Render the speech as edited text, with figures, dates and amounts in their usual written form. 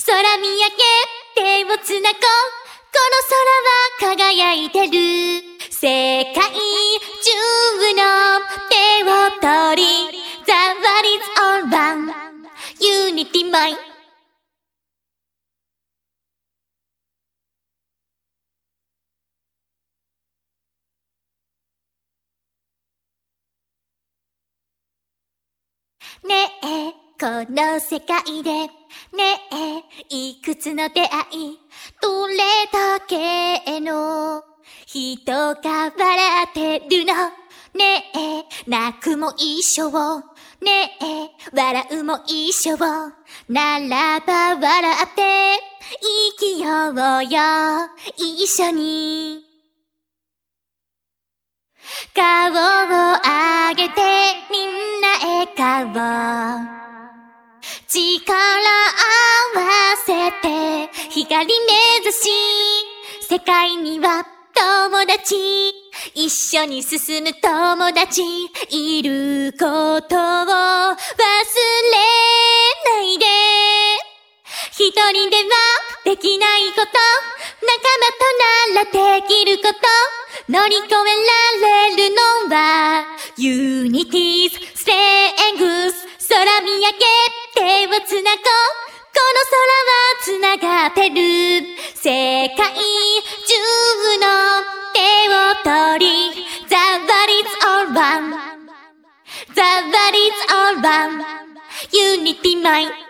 空見上げ手をつなごう。この空は輝いてる。世界中の手を取り The world is all one Unity Mind。ねえ、この世界で、ねえ、いくつの出会い、どれだけの人が笑ってるの。ねえ、泣くも一緒。ねえ、笑うも一緒。ならば笑って生きようよ、一緒に。顔を上げてみんな笑顔。力合わせて光目指し、世界には友達、一緒に進む友達いることを忘れないで。一人ではできないこと、仲間とならできること、乗り越えられるのは Unity's Strength。 空見上げ手をつなごう。この空はつながってる。世界中の手を取り The world is all one The world is all one Unity Mind。